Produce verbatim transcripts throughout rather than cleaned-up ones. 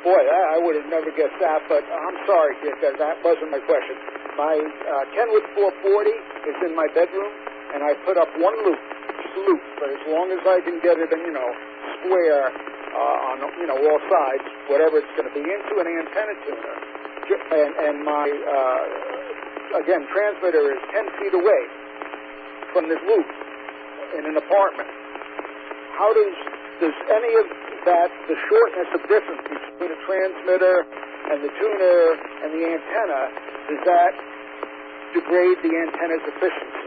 boy, I, I would have never guessed that, but I'm sorry, Dick, that, that wasn't my question. My uh, Kenwood four forty is in my bedroom, and I put up one loop, just loop, but as long as I can get it, you know, square uh, on, you know, all sides, whatever it's going to be, into an antenna tuner, and, and my, uh, again, transmitter is ten feet away from this loop in an apartment. How does, does any of that, the shortness of distance between the transmitter and the tuner and the antenna, does that degrade the antenna's efficiency?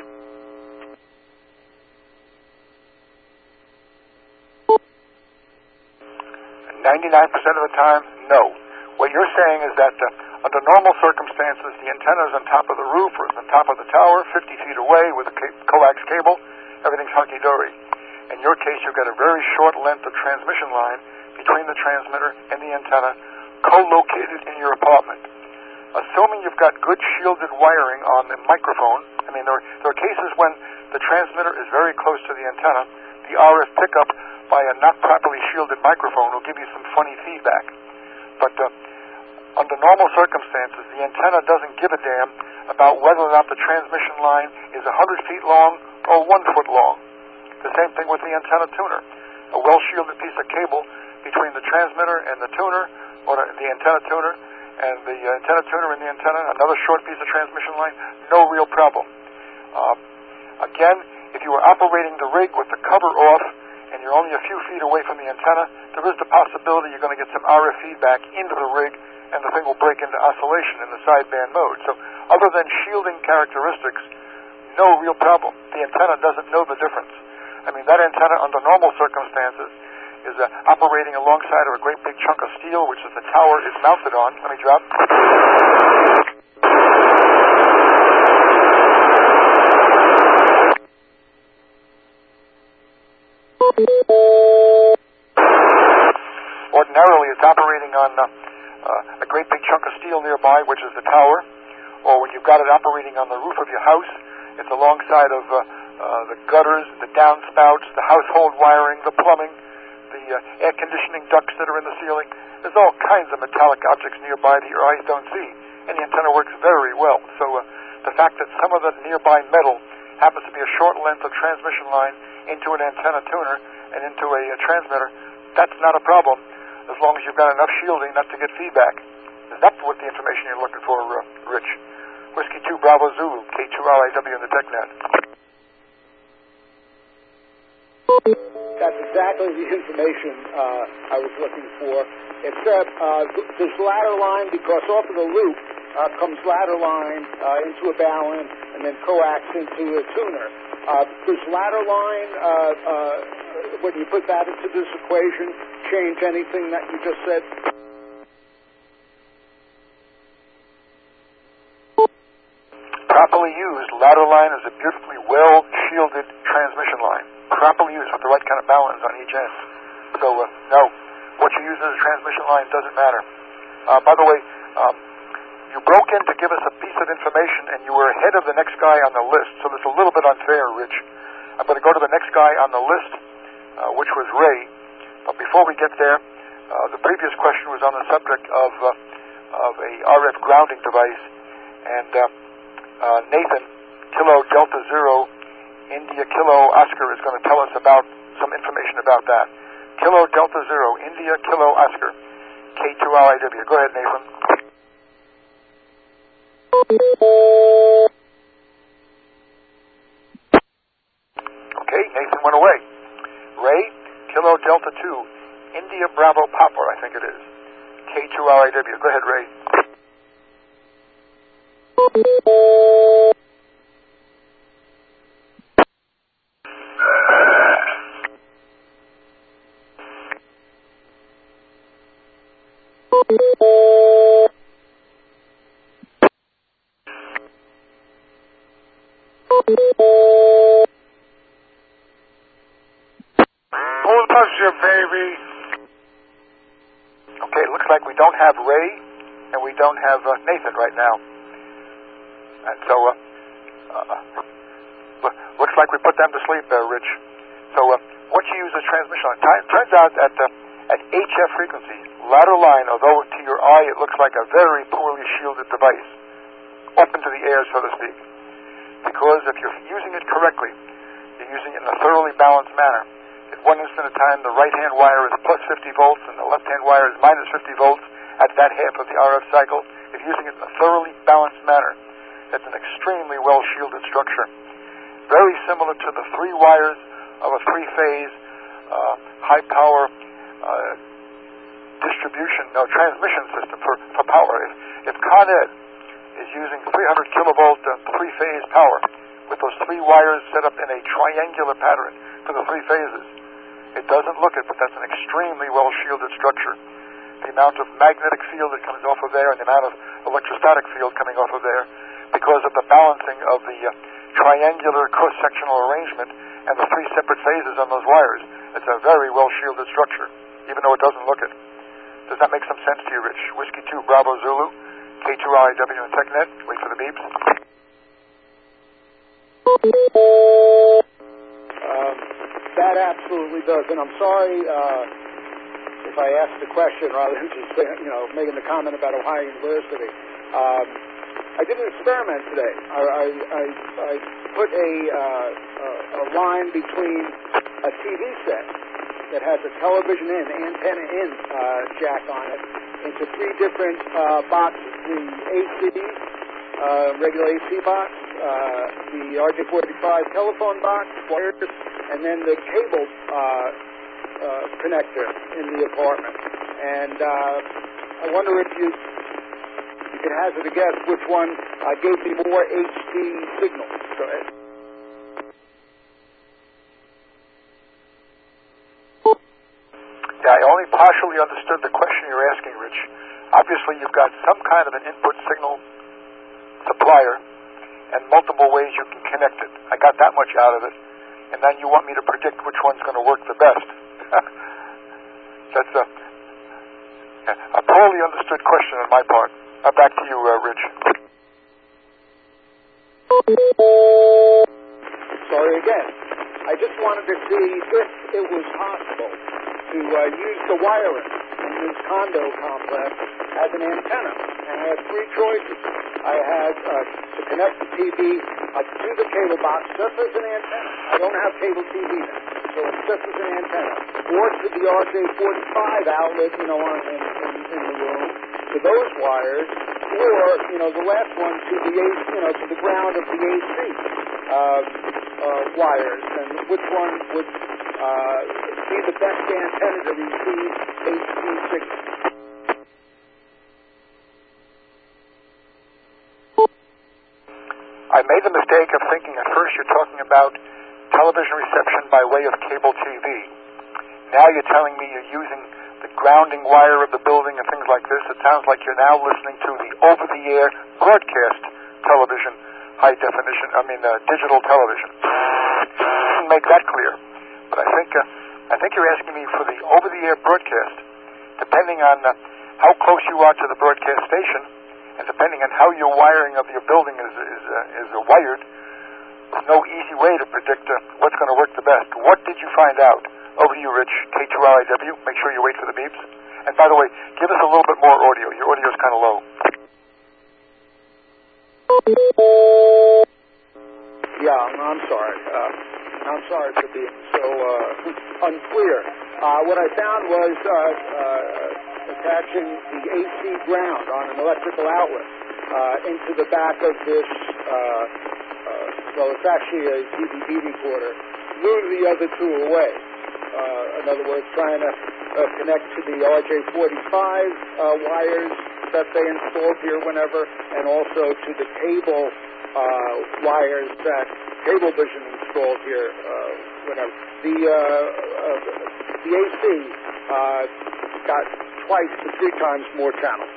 ninety-nine percent of the time, no. What you're saying is that uh, under normal circumstances, the antenna is on top of the roof or is on top of the tower, fifty feet away with a ca- coax cable, everything's hunky-dory. In your case, you've got a very short length of transmission line between the transmitter and the antenna co-located in your apartment. Assuming you've got good shielded wiring on the microphone, I mean, there are, there are cases when the transmitter is very close to the antenna, the R F pickup by a not properly shielded microphone will give you some funny feedback. But uh, under normal circumstances, the antenna doesn't give a damn about whether or not the transmission line is one hundred feet long or one foot long. The same thing with the antenna tuner. A well-shielded piece of cable between the transmitter and the tuner, or the antenna tuner, and the uh, antenna tuner and the antenna, another short piece of transmission line, no real problem. Uh, again, if you were operating the rig with the cover off and you're only a few feet away from the antenna, there is the possibility you're going to get some R F feedback into the rig and the thing will break into oscillation in the sideband mode. So other than shielding characteristics, no real problem. The antenna doesn't know the difference. I mean, that antenna under normal circumstances is uh, operating alongside of a great big chunk of steel, which is the tower is mounted on. Let me drop. Ordinarily, it's operating on uh, uh, a great big chunk of steel nearby, which is the tower. Or when you've got it operating on the roof of your house, it's alongside of uh, uh, the gutters, the downspouts, the household wiring, the plumbing, the uh, air conditioning ducts that are in the ceiling. There's all kinds of metallic objects nearby that your eyes don't see, and the antenna works very well. So uh, the fact that some of the nearby metal happens to be a short length of transmission line into an antenna tuner and into a, a transmitter, that's not a problem, as long as you've got enough shielding not to get feedback. Is that what the information you're looking for, uh, Rich? Whiskey two Bravo Zulu, K two R I W in the TechNet. That's exactly the information uh, I was looking for. Except uh, this ladder line, because off of the loop uh, comes ladder line uh, into a balun and then coax into a tuner. Uh, does ladder line, uh, uh, when you put that into this equation, change anything that you just said? Properly used, ladder line is a beautifully well-shielded transmission line. Properly used with the right kind of balance on each end. So, uh, no, what you use as a transmission line doesn't matter. Uh, by the way, um, you broke in to give us a piece of information and you were ahead of the next guy on the list, so that's a little bit unfair, Rich. I'm going to go to the next guy on the list, uh, which was Ray. But before we get there, uh, the previous question was on the subject of, uh, of a R F grounding device, and uh, uh, Nathan, Kilo Delta Zero, India Kilo Oscar, is going to tell us about some information about that. Kilo Delta Zero, India Kilo Oscar, K two R I W. Go ahead, Nathan. Okay, Nathan went away. Ray, Kilo Delta two, India Bravo Papa, I think it is. K two R I W. Go ahead, Ray. Pleasure, baby. Okay, it looks like we don't have Ray and we don't have uh, Nathan right now. And so, uh, uh, looks like we put them to sleep there, Rich. So, uh, what you use as transmission line? Turns out at uh, at H F frequency, ladder line, although to your eye it looks like a very poorly shielded device, up into the air, so to speak. Because if you're using it correctly, you're using it in a thoroughly balanced manner. At one instant of time, the right-hand wire is plus fifty volts and the left-hand wire is minus fifty volts at that half of the R F cycle. If you're using it in a thoroughly balanced manner, that's an extremely well-shielded structure. Very similar to the three wires of a three-phase, uh, high-power uh, distribution, no, transmission system for, for power. If, if Con Ed is using three hundred kilovolt uh, three-phase power with those three wires set up in a triangular pattern for the three phases, it doesn't look it, but that's an extremely well-shielded structure. The amount of magnetic field that comes off of there and the amount of electrostatic field coming off of there, because of the balancing of the uh, triangular cross-sectional arrangement and the three separate phases on those wires, it's a very well-shielded structure, even though it doesn't look it. Does that make some sense to you, Rich? Whiskey two Bravo Zulu, K two R I W and TechNet. Wait for the beeps. Um, that absolutely does, and I'm sorry uh, if I asked the question rather than just you know making the comment about Ohio University. Um, I did an experiment today. I, I, I, I put a, uh, a line between a T V set that has a television in, antenna in uh, jack on it, into three different uh, boxes: the A C, uh, regular A C box, uh, the R J forty-five telephone box, wires, and then the cable uh, uh, connector in the apartment. And uh, I wonder if you, you can hazard a guess which one uh, gave me more H D signals. Go ahead. Yeah, I only partially understood the question you're asking, Rich. Obviously, you've got some kind of an input signal supplier and multiple ways you can connect it. I got that much out of it. And then you want me to predict which one's going to work the best. That's a, a poorly understood question on my part. Uh, back to you, uh, Rich. Sorry again. I just wanted to see if it was possible to uh, use the wiring in this condo complex as an antenna. And I had three choices. I had uh, to connect the T V uh, to the cable box just as an antenna. I don't have cable T V now, so it's just as an antenna. Or to the R J forty-five outlet, you know, on, in, in, in the room, to those wires, or, you know, the last one to the, you know, to the ground of the A C uh, uh, wires, and which one would uh, be the best antenna to receive H D signals. I made the mistake of thinking at first you're talking about television reception by way of cable T V. Now you're telling me you're using the grounding wire of the building and things like this. It sounds like you're now listening to the over-the-air broadcast television, high definition, I mean uh, digital television. Didn't make that clear. But I think uh, I think you're asking me for the over-the-air broadcast, depending on uh, how close you are to the broadcast station, and depending on how your wiring of your building is is, uh, is uh, wired, there's no easy way to predict uh, what's going to work the best. What did you find out? Over to you, Rich, K two R I W. Make sure you wait for the beeps. And by the way, give us a little bit more audio. Your audio is kind of low. Yeah, I'm, I'm sorry. Uh, I'm sorry for being so uh, unclear. Uh, what I found was uh, uh, attaching the A C ground on an electrical outlet uh, into the back of this, uh, uh, well, it's actually a D V D recorder, move the other two away. Uh, in other words, trying to uh, connect to the R J forty-five uh, wires that they installed here whenever, and also to the cable uh, wires that Cablevision installed here uh, whenever. The, uh, uh, the A C uh, got twice to three times more channels.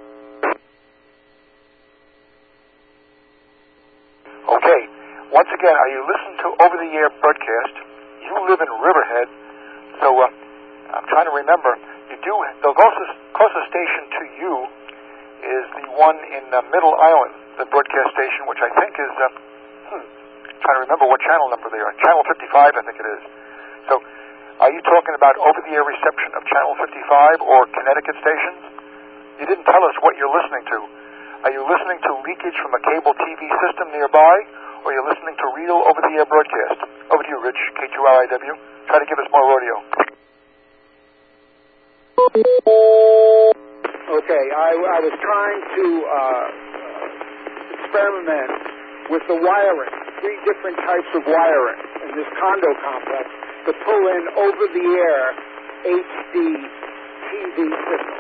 Okay. Once again, are you listening to over-the-air broadcast? You live in Riverhead. So uh, I'm trying to remember. You do the closest, closest station to you is the one in uh, Middle Island, the broadcast station, which I think is. Uh, hmm, trying to remember what channel number they are. Channel fifty-five, I think it is. So Are you talking about over-the-air reception of Channel fifty-five or Connecticut stations? You didn't tell us what you're listening to. Are you listening to leakage from a cable T V system nearby, or are you listening to real over-the-air broadcast? Over to you, Rich, K two R I W. Try to give us more audio. Okay, I, I was trying to uh, experiment with the wiring, three different types of wiring in this condo complex to pull in over-the-air H D T V signals.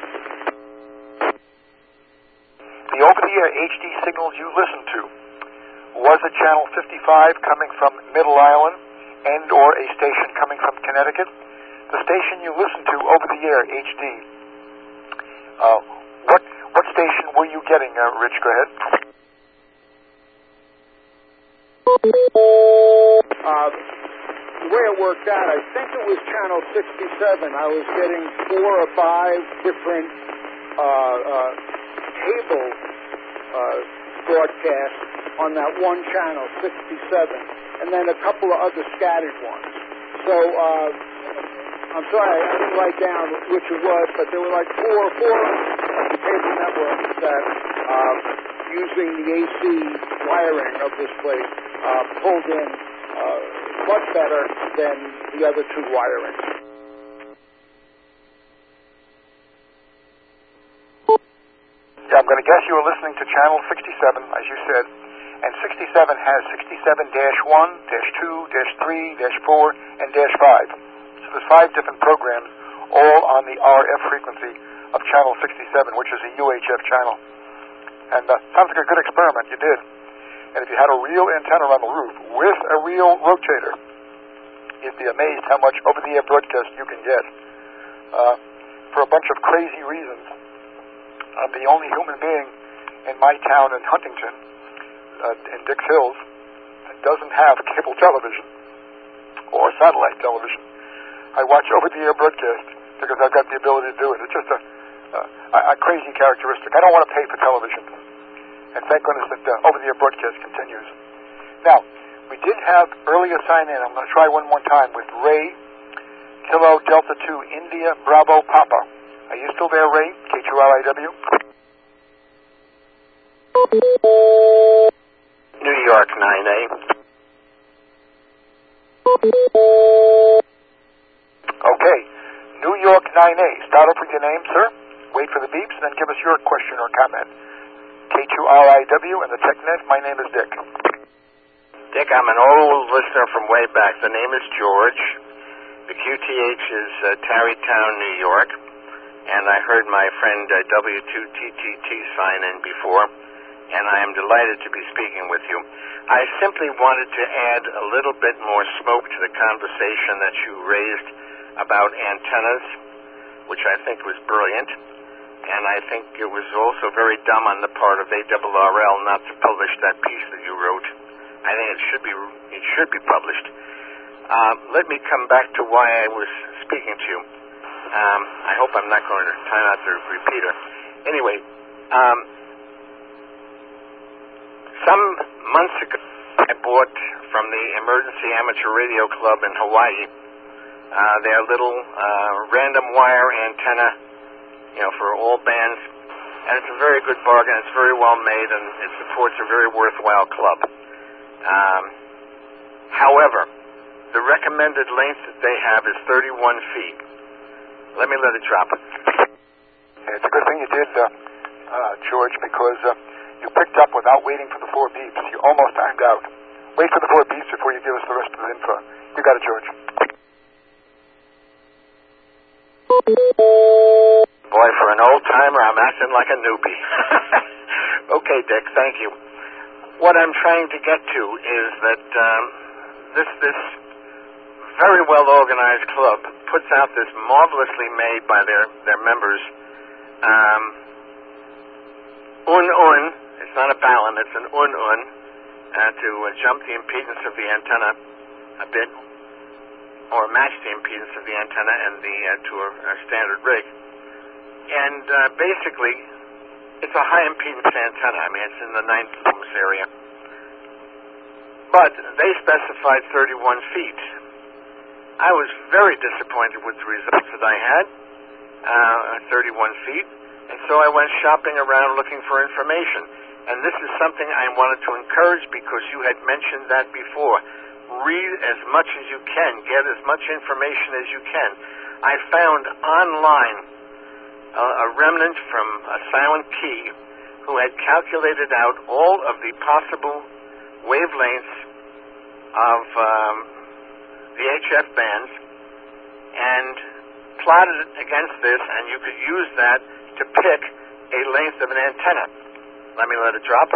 The over-the-air H D signals you listened to, was it Channel fifty-five coming from Middle Island and or a station coming from Connecticut? The station you listened to over the air, H D, uh, what what station were you getting, uh, Rich? Go ahead. Uh, the way it worked out, I think it was Channel sixty-seven. I was getting four or five different uh, uh, cable uh, broadcasts on that one channel, sixty-seven, and then a couple of other scattered ones. So, uh, I'm sorry, I didn't write down which it was, but there were like four, four of the cable networks that, uh, using the A C wiring of this place, uh, pulled in uh, much better than the other two wirings. Yeah, I'm going to guess you were listening to Channel sixty-seven, as you said, and sixty-seven has sixty-seven dash one, dash two, dash three, dash four, and dash five. So there's five different programs, all on the R F frequency of Channel sixty-seven, which is a U H F channel. And uh, sounds like a good experiment. You did. And if you had a real antenna on the roof with a real rotator, you'd be amazed how much over-the-air broadcast you can get. Uh, for a bunch of crazy reasons, I'm the only human being in my town in Huntington, uh, in Dix Hills, that doesn't have cable television or satellite television. I watch over-the-air broadcast because I've got the ability to do it. It's just a, uh, a crazy characteristic. I don't want to pay for television. And thank goodness that uh, over-the-air broadcast continues. Now, we did have earlier sign-in. I'm going to try one more time with Ray, Kilo Delta two, India, Bravo, Papa. Are you still there, Ray? K two R I W? New York, nine A. Okay. New York, nine A. Start off with your name, sir. Wait for the beeps, and then give us your question or comment. K two R I W and the TechNet. My name is Dick. Dick, I'm an old listener from way back. The name is George. The Q T H is uh, Tarrytown, New York. And I heard my friend uh, W two T T T sign in before, and I am delighted to be speaking with you. I simply wanted to add a little bit more smoke to the conversation that you raised about antennas, which I think was brilliant. And I think it was also very dumb on the part of A R R L not to publish that piece that you wrote. I think it should be it should be published. Uh, let me come back to why I was speaking to you. Um, I hope I'm not going to try not to repeat her. Anyway, um, some months ago, I bought from the Emergency Amateur Radio Club in Hawaii uh, their little uh, random wire antenna, you know, for all bands, and it's a very good bargain. It's very well made, and it supports a very worthwhile club. Um, however, the recommended length that they have is thirty-one feet. Let me let it drop. Yeah, it's a good thing you did, uh, uh, George, because uh, you picked up without waiting for the four beeps. You almost timed out. Wait for the four beeps before you give us the rest of the info. You got it, George. Boy, for an old-timer, I'm acting like a newbie. Okay, Dick, thank you. What I'm trying to get to is that um, this this very well-organized club puts out this marvelously made by their, their members um, un-un, it's not a balun, it's an un-un, uh, to uh, jump the impedance of the antenna a bit, or match the impedance of the antenna and the uh, to a, a standard rig. And uh, basically, it's a high impedance antenna. I mean, it's in the ninety ohms area. But they specified thirty-one feet. I was very disappointed with the results that I had, uh, thirty-one feet, and so I went shopping around looking for information. And this is something I wanted to encourage because you had mentioned that before. Read as much as you can. Get as much information as you can. I found online uh, a remnant from a Silent Key who had calculated out all of the possible wavelengths of um, the H F bands and plotted it against this, and you could use that to pick a length of an antenna. Let me let it drop.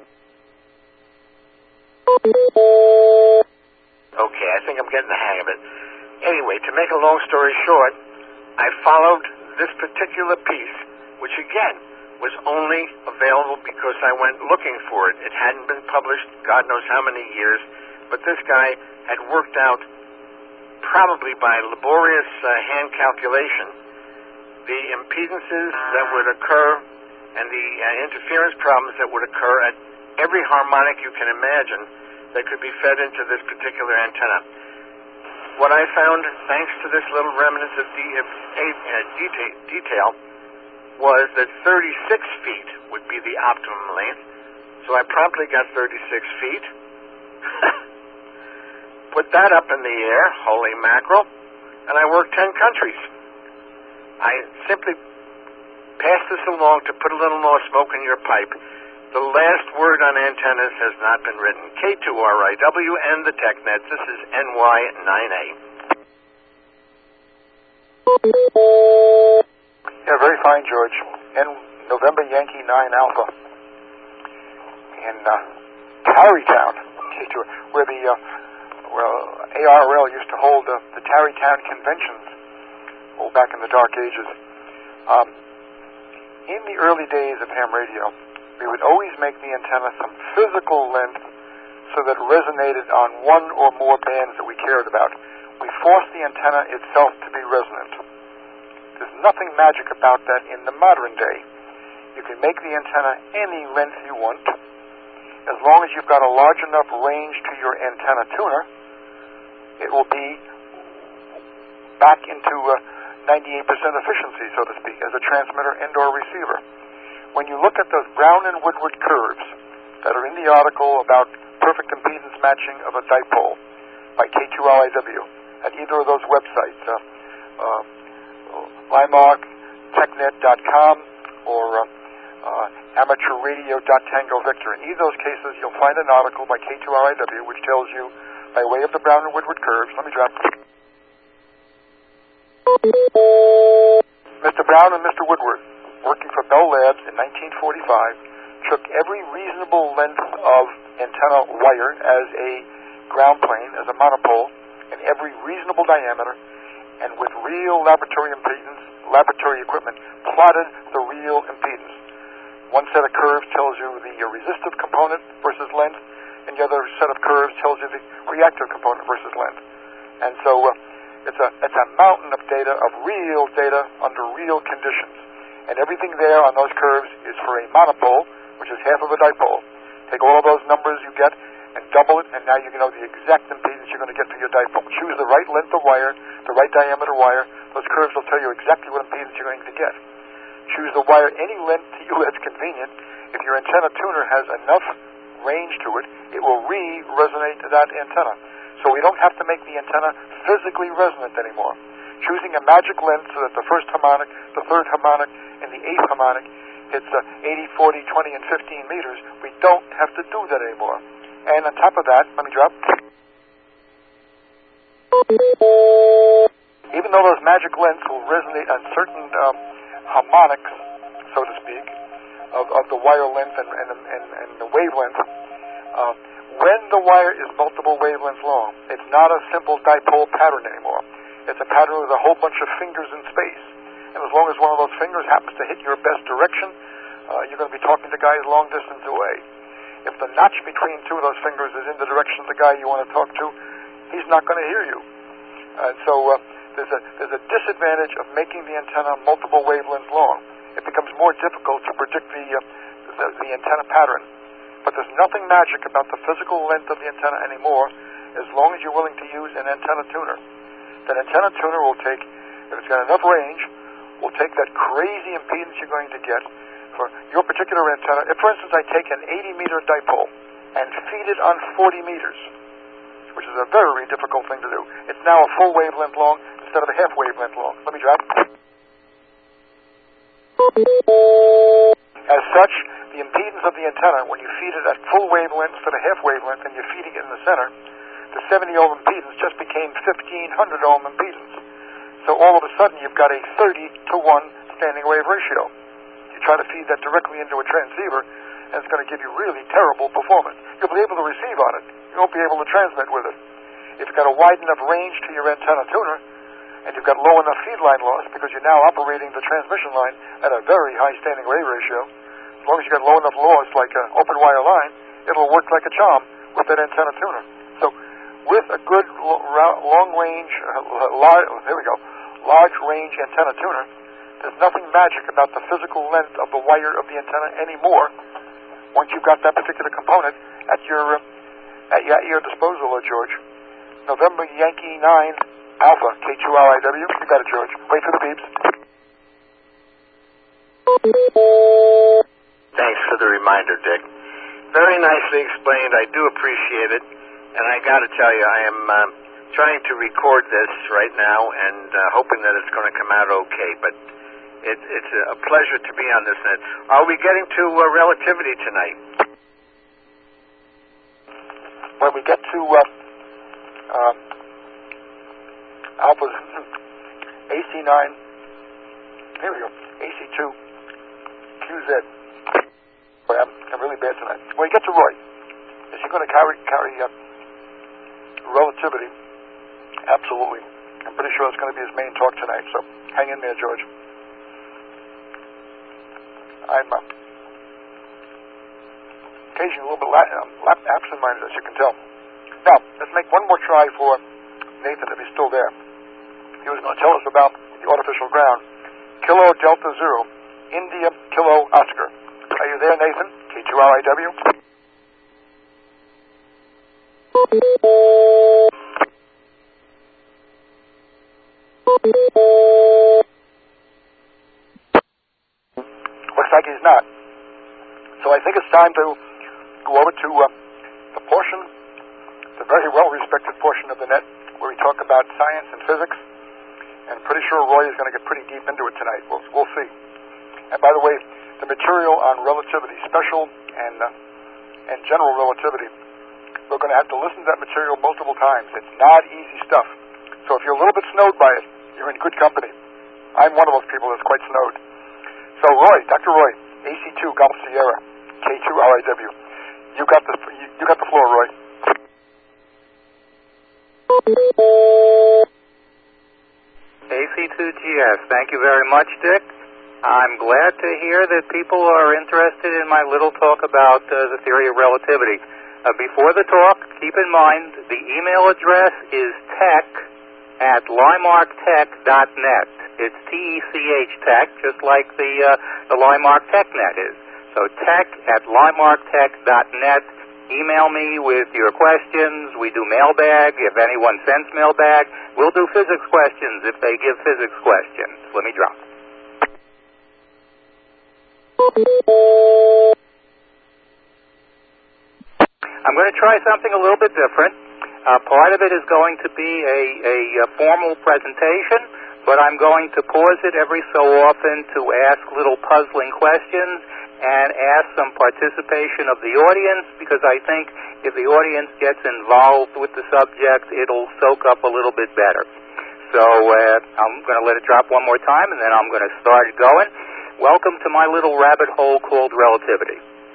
Okay, I think I'm getting the hang of it. Anyway, to make a long story short, I followed this particular piece, which again was only available because I went looking for it. It hadn't been published God knows how many years, but this guy had worked out, probably by laborious uh, hand calculation, the impedances that would occur and the uh, interference problems that would occur at every harmonic you can imagine that could be fed into this particular antenna. What I found, thanks to this little remnant of de- uh, detail, detail, was that thirty-six feet would be the optimum length. So I promptly got thirty-six feet, put that up in the air, holy mackerel, and I worked ten countries. I simply passed this along to put a little more smoke in your pipe. The last word on antennas has not been written. K two R I W and the TechNet. This is N Y nine A. Yeah, very fine, George. And November Yankee nine Alpha in uh, Tarrytown, where the uh, well A R L used to hold uh, the Tarrytown conventions, oh, back in the dark ages. Um, in the early days of ham radio, we would always make the antenna some physical length so that it resonated on one or more bands that we cared about. We forced the antenna itself to be resonant. There's nothing magic about that in the modern day. You can make the antenna any length you want. As long as you've got a large enough range to your antenna tuner, it will be back into uh, ninety-eight percent efficiency, so to speak, as a transmitter and or receiver. When you look at those Brown and Woodward curves that are in the article about perfect impedance matching of a dipole by K two R I W at either of those websites, uh, uh, Limark, technet dot com, or uh, uh, amateur radio dot tango victor. In either of those cases, you'll find an article by K two R I W which tells you, by way of the Brown and Woodward curves, let me drop. Mister Brown and Mister Woodward, working for Bell Labs in nineteen forty-five, took every reasonable length of antenna wire as a ground plane, as a monopole, and every reasonable diameter, and with real laboratory impedance, laboratory equipment, plotted the real impedance. One set of curves tells you the resistive component versus length, and the other set of curves tells you the reactive component versus length. And so uh, it's a it's a mountain of data, of real data under real conditions. And everything there on those curves is for a monopole, which is half of a dipole. Take all of those numbers you get and double it, and now you know the exact impedance you're going to get for your dipole. Choose the right length of wire, the right diameter wire. Those curves will tell you exactly what impedance you're going to get. Choose the wire any length to you that's convenient. If your antenna tuner has enough range to it, it will re-resonate to that antenna. So we don't have to make the antenna physically resonant anymore. Choosing a magic length so that the first harmonic, the third harmonic, and the eighth harmonic hits uh, eighty, forty, twenty, and fifteen meters, we don't have to do that anymore. And on top of that, let me drop. Even though those magic lengths will resonate on certain um, harmonics, so to speak, of, of the wire length and, and, and, and the wavelength, uh, when the wire is multiple wavelengths long, it's not a simple dipole pattern anymore. It's a pattern with a whole bunch of fingers in space. And as long as one of those fingers happens to hit your best direction, uh, you're going to be talking to guys long distance away. If the notch between two of those fingers is in the direction of the guy you want to talk to, he's not going to hear you. And so uh, there's a there's a disadvantage of making the antenna multiple wavelengths long. It becomes more difficult to predict the, uh, the the antenna pattern. But there's nothing magic about the physical length of the antenna anymore, as long as you're willing to use an antenna tuner. that antenna tuner will take, if it's got enough range, will take that crazy impedance you're going to get for your particular antenna. If, for instance, I take an eighty meter dipole and feed it on forty meters, which is a very difficult thing to do. It's now a full wavelength long instead of a half wavelength long. Let me drop. As such, the impedance of the antenna, when you feed it at full wavelength instead of half wavelength and you're feeding it in the center, the seventy ohm impedance just became fifteen hundred ohm impedance. So all of a sudden you've got a thirty to one standing wave ratio. You try to feed that directly into a transceiver, and it's going to give you really terrible performance. You'll be able to receive on it. You won't be able to transmit with it. If you've got a wide enough range to your antenna tuner, and you've got low enough feed line loss, because you're now operating the transmission line at a very high standing wave ratio, as long as you've got low enough loss, like an open wire line, it'll work like a charm with that antenna tuner. So with a good long range, uh, large, there we go, large range antenna tuner, there's nothing magic about the physical length of the wire of the antenna anymore once you've got that particular component at your uh, at, your, at your disposal, uh, George. November Yankee nine Alpha K two R I W. You got it, George. Wait for the beeps. Thanks for the reminder, Dick. Very nicely explained. I do appreciate it. And I got to tell you, I am uh, trying to record this right now and uh, hoping that it's going to come out okay. But it, it's a pleasure to be on this net. Are we getting to uh, relativity tonight? When we get to uh, uh, Alpha's A C nine, here we go, A C two, Q Z. Boy, I'm, I'm really bad tonight. When we get to Roy, is he going to carry carry uh, relativity? Absolutely. I'm pretty sure it's going to be his main talk tonight, so hang in there, George. I'm uh, occasionally a little bit la- um, absent-minded, as you can tell. Now, let's make one more try for Nathan, if he's still there. He was going to tell us about the artificial ground. Kilo Delta Zero, India Kilo Oscar. Are you there, Nathan? K two R I W. Looks like he's not. So I think it's time to go over to uh, the portion, the very well-respected portion of the net, where we talk about science and physics. And I'm pretty sure Roy is going to get pretty deep into it tonight. We'll, we'll see. And by the way, the material on relativity, special and uh, and general relativity, we're going to have to listen to that material multiple times. It's not easy stuff. So if you're a little bit snowed by it, you're in good company. I'm one of those people that's quite snowed. So Roy, Doctor Roy, A C two Golf Sierra, K two R I W. You got the you, you got the floor, Roy. A C two G S, thank you very much, Dick. I'm glad to hear that people are interested in my little talk about uh, the theory of relativity. Uh, before the talk, keep in mind the email address is tech at limark tech dot net. It's T E C H tech, just like the uh, the Limark TechNet is. So tech at limark tech dot net. Email me with your questions. We do mailbag if anyone sends mailbag. We'll do physics questions if they give physics questions. Let me drop. I'm going to try something a little bit different. Uh, part of it is going to be a, a, a formal presentation, but I'm going to pause it every so often to ask little puzzling questions and ask some participation of the audience, because I think if the audience gets involved with the subject, it'll soak up a little bit better. So uh, I'm going to let it drop one more time, and then I'm going to start it going. Welcome to my little rabbit hole called relativity.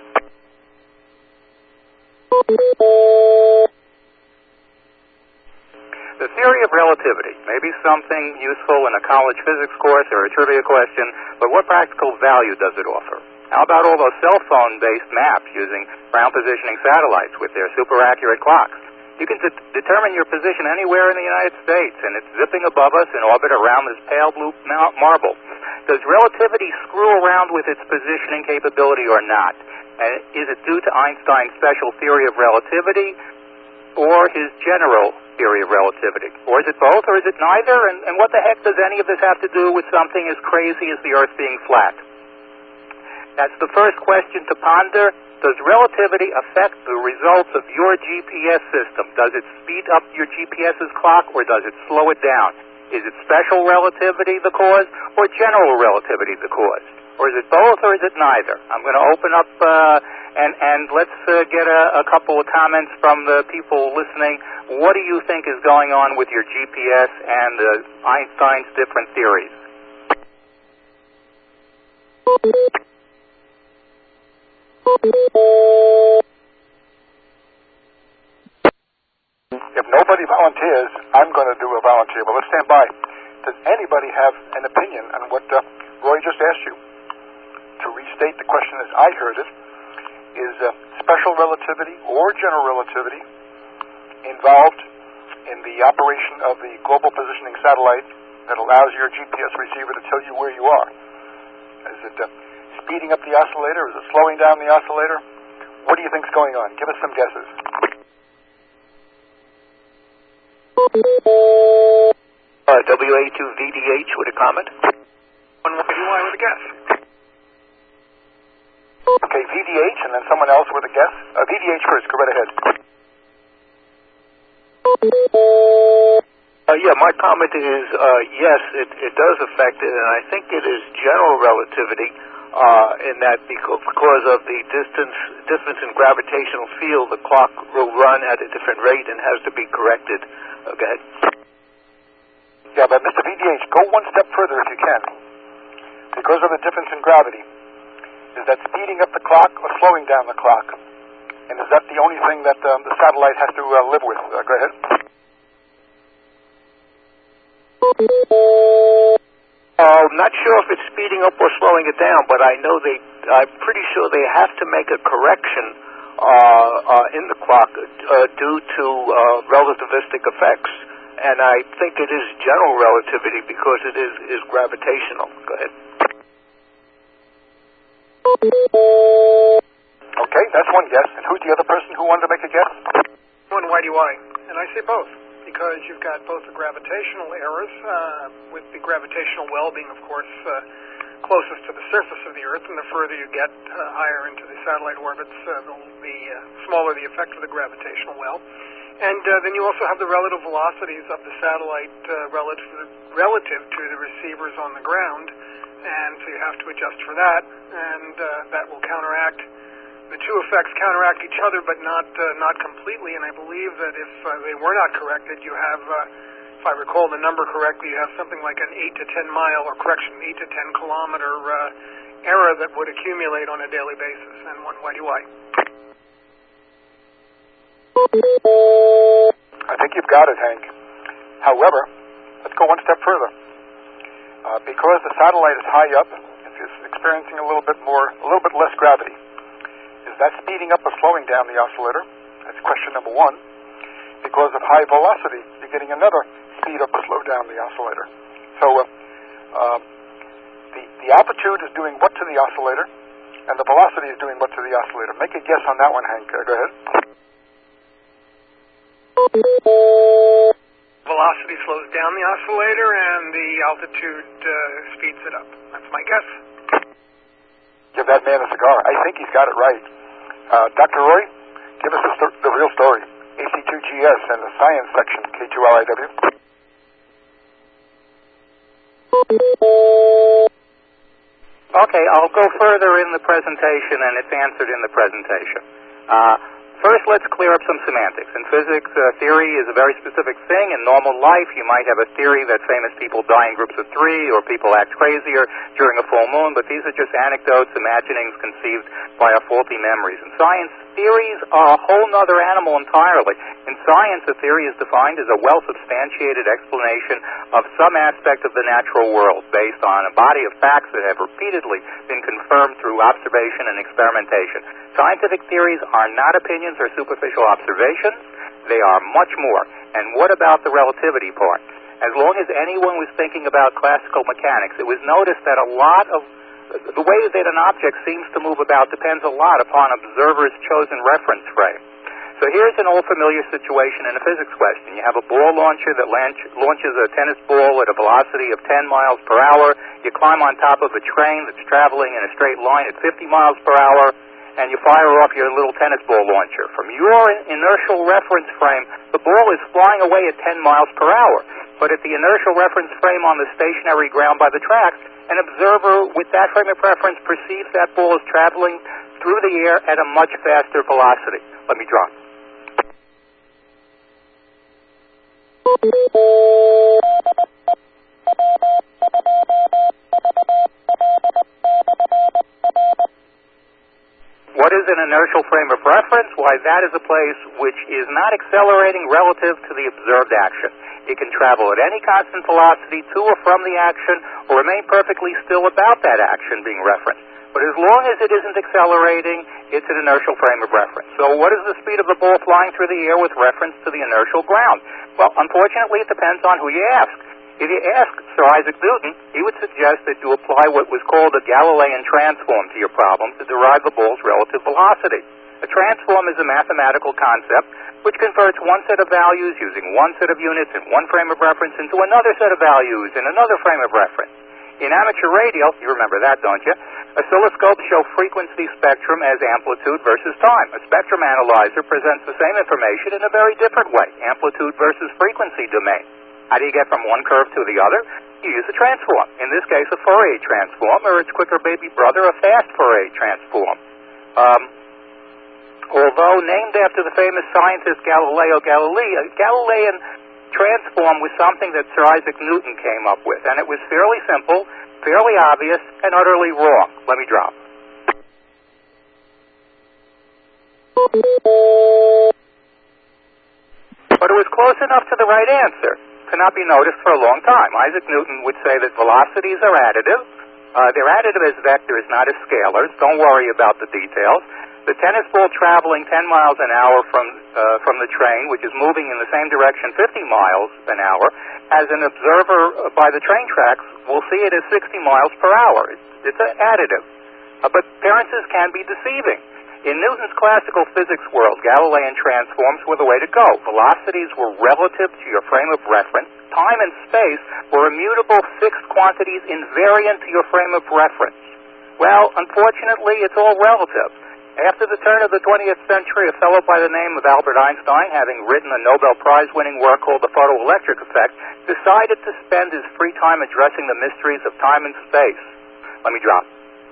The theory of relativity may be something useful in a college physics course or a trivia question, but what practical value does it offer? How about all those cell phone-based maps using ground positioning satellites with their super-accurate clocks? You can de- determine your position anywhere in the United States, and it's zipping above us in orbit around this pale blue marble. Does relativity screw around with its positioning capability or not? And is it due to Einstein's special theory of relativity? or his general theory of relativity? Or is it both, or is it neither? And, and what the heck does any of this have to do with something as crazy as the Earth being flat? That's the first question to ponder. Does relativity affect the results of your G P S system? Does it speed up your GPS's clock, or does it slow it down? Is it special relativity the cause, or general relativity the cause? Or is it both, or is it neither? I'm going to open up, uh, and, and let's uh, get a, a couple of comments from the people listening. What do you think is going on with your G P S and uh, Einstein's different theories? If nobody volunteers, I'm going to do a volunteer, but let's stand by. Does anybody have an opinion on what uh, Roy just asked you? To restate the question as I heard it, is uh, special relativity or general relativity involved in the operation of the global positioning satellite that allows your G P S receiver to tell you where you are? Is it uh, speeding up the oscillator? Is it slowing down the oscillator? What do you think is going on? Give us some guesses. Uh, W A two V D H with a comment. one Y D Y with a guess. Okay, V D H and then someone else with a guess. Uh, V D H first, go right ahead. Uh, yeah, my comment is, uh, yes, it, it does affect it, and I think it is general relativity uh, in that because, because of the distance difference in gravitational field, the clock will run at a different rate and has to be corrected. Uh, go ahead. Yeah, but Mister V D H, go one step further if you can. Because of the difference in gravity, is that speeding up the clock or slowing down the clock? And is that the only thing that um, the satellite has to uh, live with? Uh, go ahead. Uh, not sure if it's speeding up or slowing it down, but I know they, I'm pretty sure they have to make a correction uh, uh, in the clock uh, due to uh, relativistic effects. And I think it is general relativity because it is, is gravitational. Go ahead. Okay, that's one guess. And who's the other person who wanted to make a guess? One Y D Y. And I say both, because you've got both the gravitational errors, uh, with the gravitational well being, of course, uh, closest to the surface of the Earth, and the further you get uh, higher into the satellite orbits, uh, the, the uh, smaller the effect of the gravitational well. And uh, then you also have the relative velocities of the satellite uh, relative, relative to the receivers on the ground, and so you have to adjust for that, and uh, that will counteract. The two effects counteract each other, but not uh, not completely, and I believe that if uh, they were not corrected, you have, uh, if I recall the number correctly, you have something like an eight to ten mile, or correction, eight to ten kilometer uh, error that would accumulate on a daily basis, and one Y D Y. I think you've got it, Hank. However, let's go one step further. Uh, because the satellite is high up, it's experiencing a little bit more, a little bit less gravity. Is that speeding up or slowing down the oscillator? That's question number one. Because of high velocity, you're getting another speed up or slow down the oscillator. So uh, uh, the, the altitude is doing what to the oscillator, and the velocity is doing what to the oscillator. Make a guess on that one, Hank. Uh, go ahead. Velocity slows down the oscillator, and the altitude uh, speeds it up. That's my guess. Give that man a cigar. I think he's got it right. Uh, Doctor Roy, give us the, sto- the real story. A C two G S and the science section, K two L I W. Okay, I'll go further in the presentation, and it's answered in the presentation. Uh, first, let's clear up some semantics. In physics, uh, theory is a very specific thing. In normal life, you might have a theory that famous people die in groups of three, or people act crazier during a full moon, but these are just anecdotes, imaginings conceived by our faulty memories. In science, theories are a whole other animal entirely. In science, a theory is defined as a well-substantiated explanation of some aspect of the natural world based on a body of facts that have repeatedly been confirmed through observation and experimentation. Scientific theories are not opinions or superficial observations. They are much more. And what about the relativity part? As long as anyone was thinking about classical mechanics, it was noticed that a lot of the way that an object seems to move about depends a lot upon observer's chosen reference frame. So here's an old familiar situation in a physics question. You have a ball launcher that launch, launches a tennis ball at a velocity of ten miles per hour. You climb on top of a train that's traveling in a straight line at fifty miles per hour, and you fire off your little tennis ball launcher. From your inertial reference frame, the ball is flying away at ten miles per hour. But at the inertial reference frame on the stationary ground by the tracks, an observer with that frame of reference perceives that ball is traveling through the air at a much faster velocity. Let me drop. What is an inertial frame of reference? Why, that is a place which is not accelerating relative to the observed action. It can travel at any constant velocity to or from the action, or remain perfectly still about that action being referenced. But as long as it isn't accelerating, it's an inertial frame of reference. So what is the speed of the ball flying through the air with reference to the inertial ground? Well, unfortunately, it depends on who you ask. If you ask Sir Isaac Newton, he would suggest that you apply what was called a Galilean transform to your problem to derive the ball's relative velocity. A transform is a mathematical concept which converts one set of values using one set of units in one frame of reference into another set of values in another frame of reference. In amateur radio, you remember that, don't you? Oscilloscopes show frequency spectrum as amplitude versus time. A spectrum analyzer presents the same information in a very different way, amplitude versus frequency domain. How do you get from one curve to the other? You use a transform. In this case, a Fourier transform, or its quicker baby brother, a fast Fourier transform. Um, although named after the famous scientist Galileo Galilei, a Galilean transform was something that Sir Isaac Newton came up with, and it was fairly simple, fairly obvious, and utterly wrong. Let me drop. But it was close enough to the right answer to not be noticed for a long time. Isaac Newton would say that velocities are additive. Uh, they're additive as vectors, not as scalars. Don't worry about the details. The tennis ball traveling ten miles an hour from uh, from the train, which is moving in the same direction fifty miles an hour, as an observer by the train tracks will see it as sixty miles per hour. It's, it's additive. Uh, but appearances can be deceiving. In Newton's classical physics world, Galilean transforms were the way to go. Velocities were relative to your frame of reference. Time and space were immutable fixed quantities invariant to your frame of reference. Well, unfortunately, it's all relative. After the turn of the twentieth century, a fellow by the name of Albert Einstein, having written a Nobel Prize-winning work called The Photoelectric Effect, decided to spend his free time addressing the mysteries of time and space. Let me drop.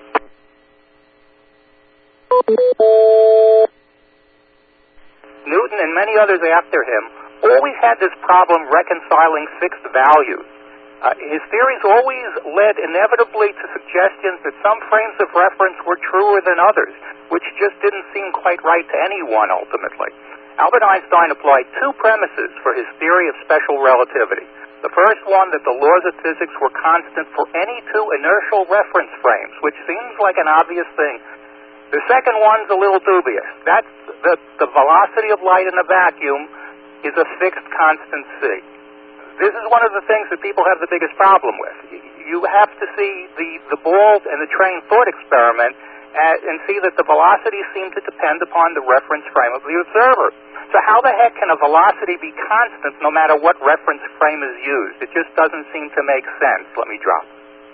Newton and many others after him always had this problem reconciling fixed values. Uh, his theories always led inevitably to suggestions that some frames of reference were truer than others, which just didn't seem quite right to anyone ultimately. Albert Einstein applied two premises for his theory of special relativity. The first one, that the laws of physics were constant for any two inertial reference frames, which seems like an obvious thing. The second one's a little dubious. That's that the velocity of light in a vacuum is a fixed constant c. This is one of the things that people have the biggest problem with. You have to see the, the ball and the train thought experiment and, and see that the velocities seem to depend upon the reference frame of the observer. So how the heck can a velocity be constant no matter what reference frame is used? It just doesn't seem to make sense. Let me drop.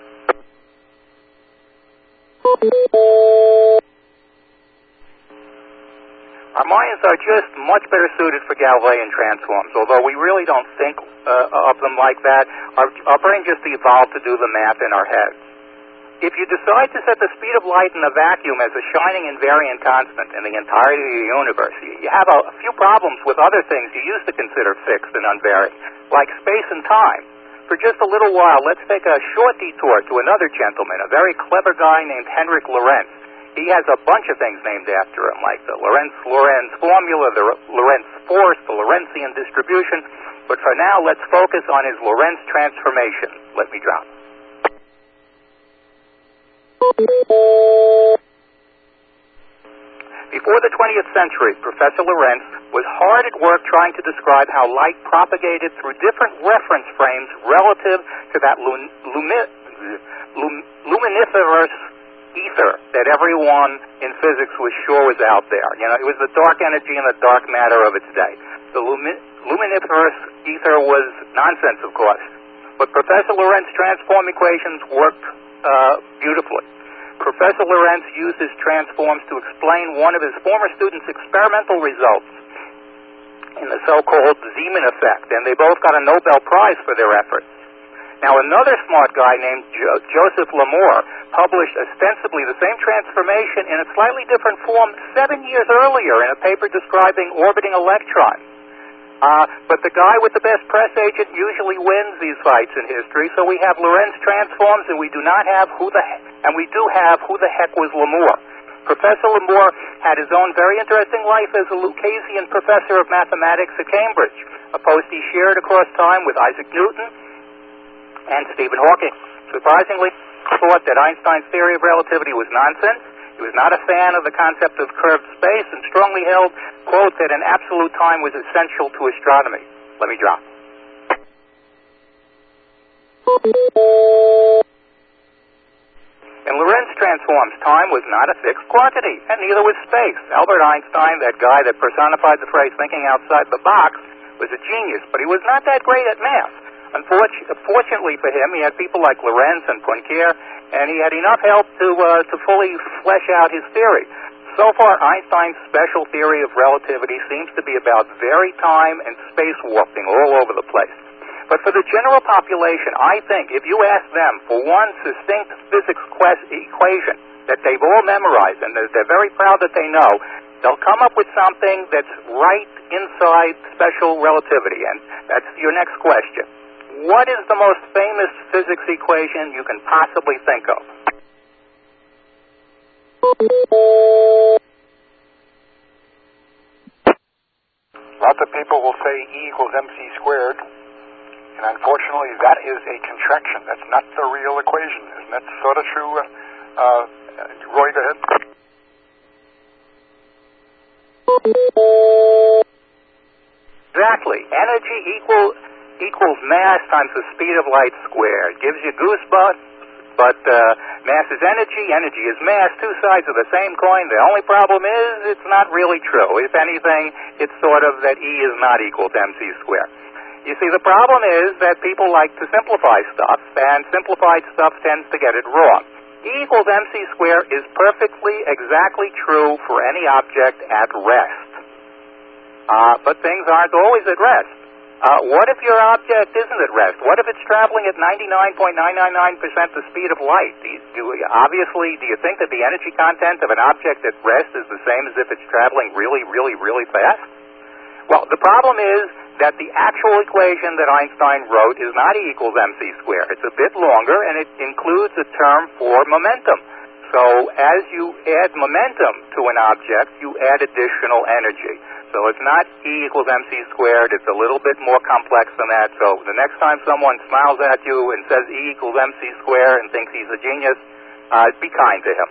Our minds are just much better suited for Galilean transforms, although we really don't think uh, of them like that. Our, our brain just evolved to do the math in our heads. If you decide to set the speed of light in a vacuum as a shining invariant constant in the entirety of the universe, you have a, a few problems with other things you used to consider fixed and unvarying, like space and time. For just a little while, let's take a short detour to another gentleman, a very clever guy named Henrik Lorentz. He has a bunch of things named after him, like the Lorentz-Lorenz formula, the Lorentz force, the Lorentzian distribution. But for now, let's focus on his Lorentz transformation. Let me drop. Before the twentieth century, Professor Lorentz was hard at work trying to describe how light propagated through different reference frames relative to that lumi- lumi- lum- luminiferous ether that everyone in physics was sure was out there. You know, it was the dark energy and the dark matter of its day. The lumi- luminiferous ether was nonsense, of course. But Professor Lorentz's transform equations worked uh, beautifully. Professor Lorentz used his transforms to explain one of his former students' experimental results in the so-called Zeeman effect, and they both got a Nobel Prize for their efforts. Now, another smart guy named jo- Joseph Larmor published ostensibly the same transformation in a slightly different form seven years earlier in a paper describing orbiting electrons. Uh, but the guy with the best press agent usually wins these fights in history, so we have Lorentz transforms, and we do not have who the he- and we do have who the heck was Larmor. Professor Larmor had his own very interesting life as a Lucasian professor of mathematics at Cambridge, a post he shared across time with Isaac Newton and Stephen Hawking. Surprisingly, he thought that Einstein's theory of relativity was nonsense. He was not a fan of the concept of curved space and strongly held, quote, that an absolute time was essential to astronomy. Let me drop. In Lorentz transforms, time was not a fixed quantity, and neither was space. Albert Einstein, that guy that personified the phrase thinking outside the box, was a genius, but he was not that great at math. Unfortunately for him, he had people like Lorentz and Poincare, and he had enough help to uh, to fully flesh out his theory. So far, Einstein's special theory of relativity seems to be about very time and space warping all over the place. But for the general population, I think if you ask them for one succinct physics quest equation that they've all memorized and they're very proud that they know, they'll come up with something that's right inside special relativity. And that's your next question. What is the most famous physics equation you can possibly think of? Lots of people will say E equals mc squared, and unfortunately that is a contraction. That's not the real equation. Isn't that sort of true? Uh, uh, Roy, go ahead. Exactly. Energy equal, equals mass times the speed of light squared. Gives you goosebumps, but uh, mass is energy, energy is mass, two sides of the same coin. The only problem is it's not really true. If anything, it's sort of that E is not equal to mc squared. You see, the problem is that people like to simplify stuff, and simplified stuff tends to get it wrong. E equals mc squared is perfectly, exactly true for any object at rest. Uh, but things aren't always at rest. Uh, what if your object isn't at rest? What if it's traveling at ninety-nine point nine nine nine percent the speed of light? Do you, do, obviously, do you think that the energy content of an object at rest is the same as if it's traveling really, really, really fast? Well, the problem is that the actual equation that Einstein wrote is not E equals mc squared. It's a bit longer, and it includes a term for momentum. So as you add momentum to an object, you add additional energy. So it's not E equals mc squared. It's a little bit more complex than that. So the next time someone smiles at you and says E equals mc squared and thinks he's a genius, uh, be kind to him.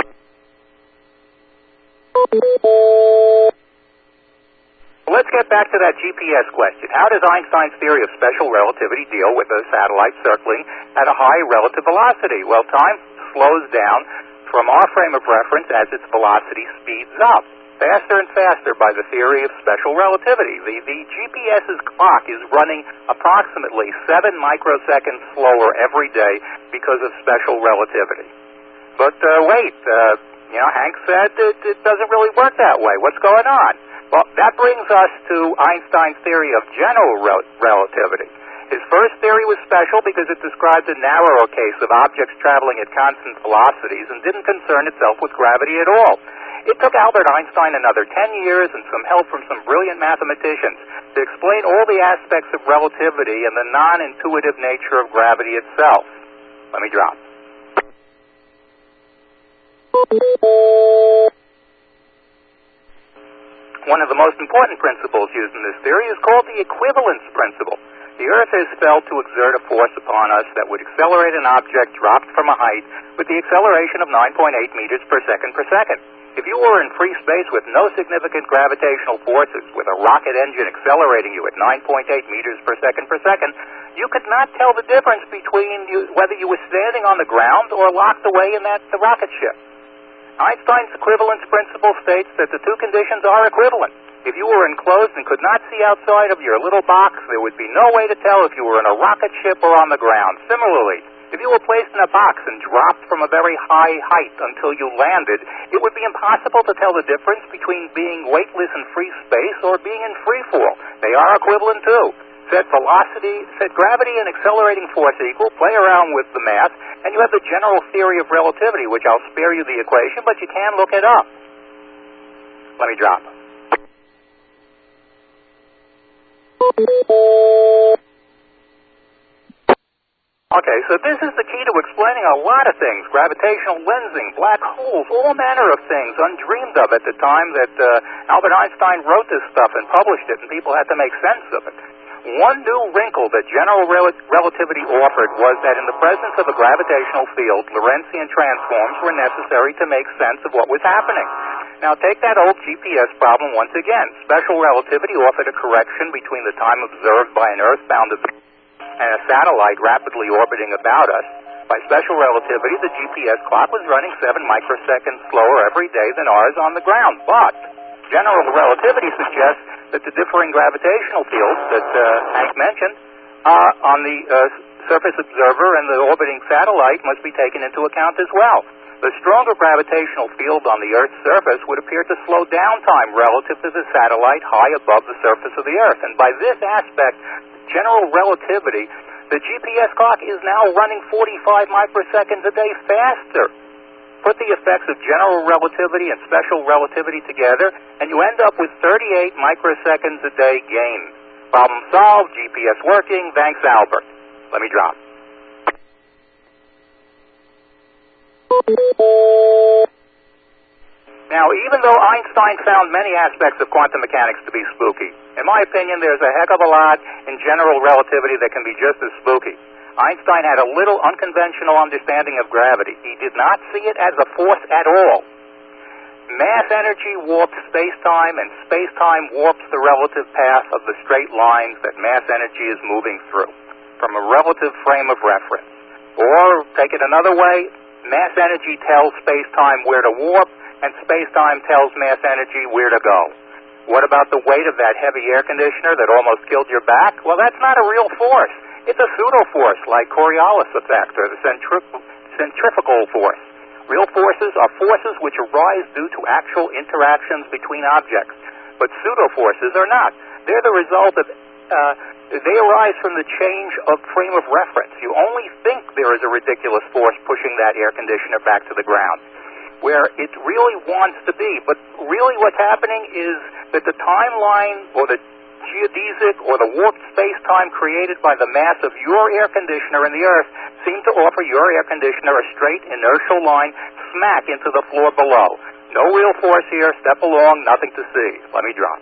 Let's get back to that G P S question. How does Einstein's theory of special relativity deal with a satellite circling at a high relative velocity? Well, time slows down from our frame of reference as its velocity speeds up, faster and faster by the theory of special relativity. The, the GPS's clock is running approximately seven microseconds slower every day because of special relativity. But uh, wait, uh, you know, Hank said it, it doesn't really work that way. What's going on? Well, that brings us to Einstein's theory of general rel- relativity. His first theory was special because it described a narrower case of objects traveling at constant velocities and didn't concern itself with gravity at all. It took Albert Einstein another ten years and some help from some brilliant mathematicians to explain all the aspects of relativity and the non-intuitive nature of gravity itself. Let me drop. One of the most important principles used in this theory is called the equivalence principle. The Earth is felt to exert a force upon us that would accelerate an object dropped from a height with the acceleration of nine point eight meters per second per second. If you were in free space with no significant gravitational forces, with a rocket engine accelerating you at nine point eight meters per second per second, you could not tell the difference between you, whether you were standing on the ground or locked away in that the rocket ship. Einstein's equivalence principle states that the two conditions are equivalent. If you were enclosed and could not see outside of your little box, there would be no way to tell if you were in a rocket ship or on the ground. Similarly, if you were placed in a box and dropped from a very high height until you landed, it would be impossible to tell the difference between being weightless in free space or being in free fall. They are equivalent too. Set velocity, set gravity and accelerating force equal, play around with the math, and you have the general theory of relativity, which I'll spare you the equation, but you can look it up. Let me drop. Okay, so this is the key to explaining a lot of things. Gravitational lensing, black holes, all manner of things undreamed of at the time that uh, Albert Einstein wrote this stuff and published it, and people had to make sense of it. One new wrinkle that general rel- relativity offered was that in the presence of a gravitational field, Lorentzian transforms were necessary to make sense of what was happening. Now take that old G P S problem once again. Special relativity offered a correction between the time observed by an earthbound observer and a satellite rapidly orbiting about us. By special relativity, the G P S clock was running seven microseconds slower every day than ours on the ground. But general relativity suggests that the differing gravitational fields that uh, Hank mentioned uh, on the uh, surface observer and the orbiting satellite must be taken into account as well. The stronger gravitational field on the Earth's surface would appear to slow down time relative to the satellite high above the surface of the Earth. And by this aspect, general relativity, the G P S clock is now running forty-five microseconds a day faster. Put the effects of general relativity and special relativity together, and you end up with thirty-eight microseconds a day gain. Problem solved, G P S working, thanks Albert. Let me drop. Now, even though Einstein found many aspects of quantum mechanics to be spooky, in my opinion, there's a heck of a lot in general relativity that can be just as spooky. Einstein had a little unconventional understanding of gravity. He did not see it as a force at all. Mass energy warps space-time, and space-time warps the relative path of the straight lines that mass energy is moving through from a relative frame of reference. Or, take it another way, mass energy tells space-time where to warp, and space-time tells mass energy where to go. What about the weight of that heavy air conditioner that almost killed your back? Well, that's not a real force. It's a pseudo-force like Coriolis effect or the centrif- centrifugal force. Real forces are forces which arise due to actual interactions between objects. But pseudo-forces are not. They're the result of, uh, they arise from the change of frame of reference. You only think there is a ridiculous force pushing that air conditioner back to the ground, where it really wants to be. But really what's happening is that the timeline or the geodesic or the warped space-time created by the mass of your air conditioner in the Earth seem to offer your air conditioner a straight inertial line smack into the floor below. No real force here. Step along, nothing to see. Let me drop.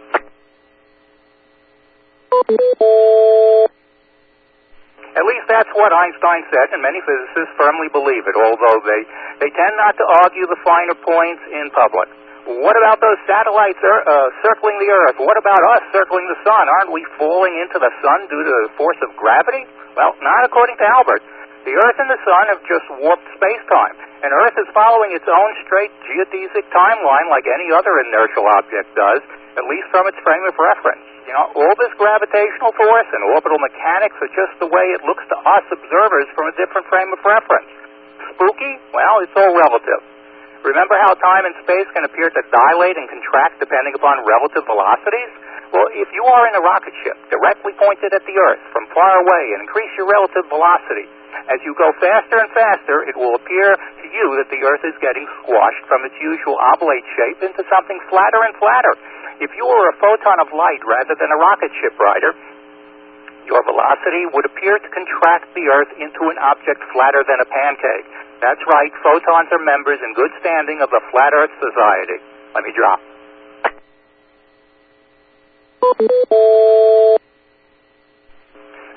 At least that's what Einstein said, and many physicists firmly believe it, although they, they tend not to argue the finer points in public. What about those satellites uh, circling the Earth? What about us circling the Sun? Aren't we falling into the Sun due to the force of gravity? Well, not according to Albert. The Earth and the Sun have just warped space-time, and Earth is following its own straight geodesic timeline like any other inertial object does, at least from its frame of reference. You know, all this gravitational force and orbital mechanics are just the way it looks to us observers from a different frame of reference. Spooky? Well, it's all relative. Remember how time and space can appear to dilate and contract depending upon relative velocities? Well, if you are in a rocket ship directly pointed at the Earth from far away and increase your relative velocity, as you go faster and faster, it will appear to you that the Earth is getting squashed from its usual oblate shape into something flatter and flatter. If you were a photon of light rather than a rocket ship rider, your velocity would appear to contract the Earth into an object flatter than a pancake. That's right, photons are members in good standing of the Flat Earth Society. Let me drop.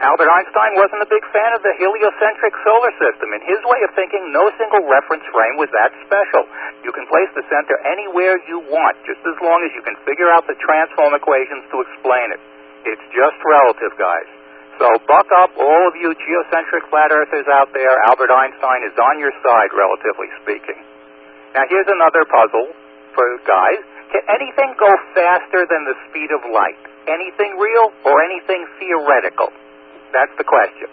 Albert Einstein wasn't a big fan of the heliocentric solar system. In his way of thinking, no single reference frame was that special. You can place the center anywhere you want, just as long as you can figure out the transform equations to explain it. It's just relative, guys. So buck up, all of you geocentric flat earthers out there. Albert Einstein is on your side, relatively speaking. Now here's another puzzle for guys. Can anything go faster than the speed of light? Anything real or anything theoretical? That's the question.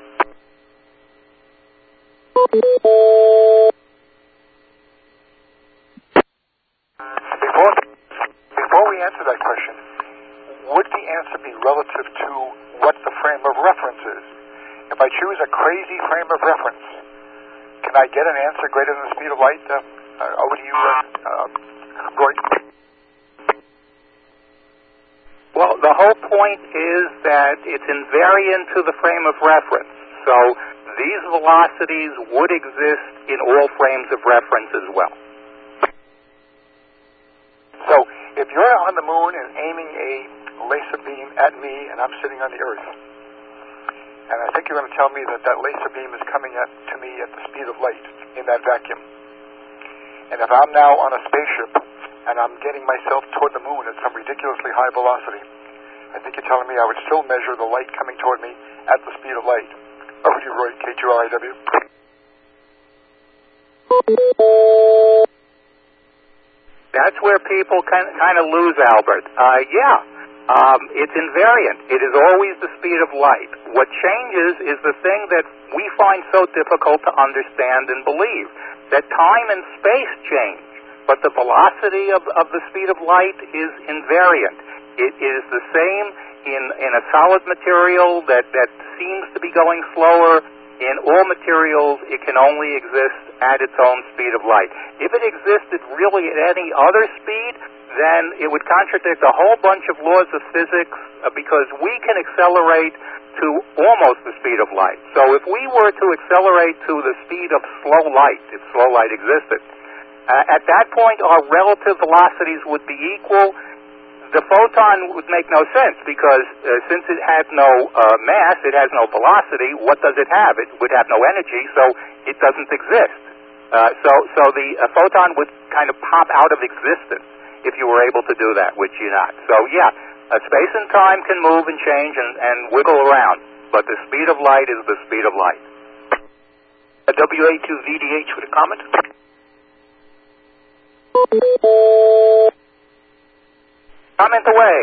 Before, before we answer that question, would the answer be relative to what the frame of reference is? If I choose a crazy frame of reference, can I get an answer greater than the speed of light? Uh, uh, over to you, uh, uh, Roy. Well, the whole point is that it's invariant to the frame of reference. So these velocities would exist in all frames of reference as well. So if you're on the moon and aiming a laser beam at me and I'm sitting on the Earth, and I think you're going to tell me that that laser beam is coming at, to me at the speed of light in that vacuum. And if I'm now on a spaceship and I'm getting myself toward the moon at some ridiculously high velocity, I think you're telling me I would still measure the light coming toward me at the speed of light. Over to you, Roy, K two L I W. That's where people kind kind of lose, Albert. Uh, yeah, um, it's invariant. It is always the speed of light. What changes is the thing that we find so difficult to understand and believe, that time and space change. But the velocity of, of the speed of light is invariant. It is the same in, in a solid material that, that seems to be going slower. In all materials, it can only exist at its own speed of light. If it existed really at any other speed, then it would contradict a whole bunch of laws of physics uh, because we can accelerate to almost the speed of light. So if we were to accelerate to the speed of slow light, if slow light existed, Uh, at that point, our relative velocities would be equal. The photon would make no sense because uh, since it has no uh, mass, it has no velocity. What does it have? It would have no energy, so it doesn't exist. Uh, so, so the uh, photon would kind of pop out of existence if you were able to do that, which you're not. So, yeah, uh, space and time can move and change and, and wiggle around, but the speed of light is the speed of light. A W A two V D H with a comment? Comment away.